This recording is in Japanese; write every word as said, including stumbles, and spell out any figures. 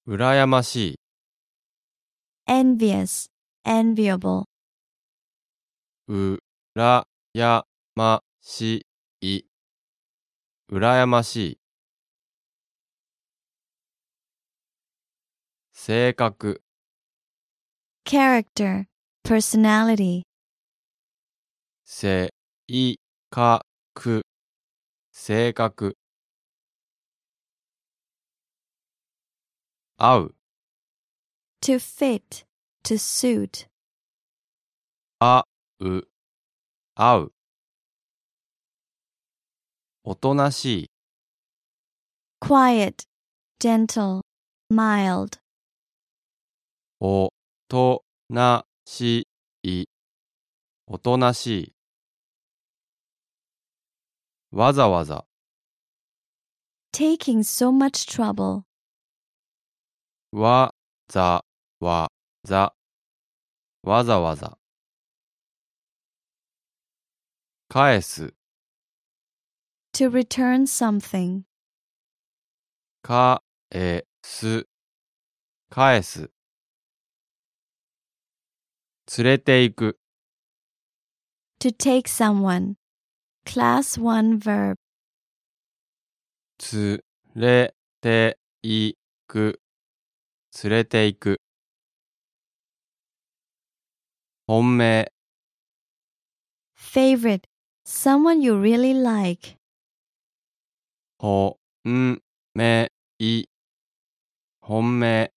羨ましい、 envious, enviable, うらやましい、羨ましい。性格、 character, personality, せいかく、性格。合う、 to fit, to suit, あう、合う。おとなしい、 quiet, gentle, mild, おとなしい、おとなしい。わざわざ、 taking so much trouble, わざわざ、わざわざ。返す、 to return something, かえす、返す。連れて行く、 to take someone, class one verb, つれていく、連れて行く。本命、 favorite, someone you really like, ほんめい、本命。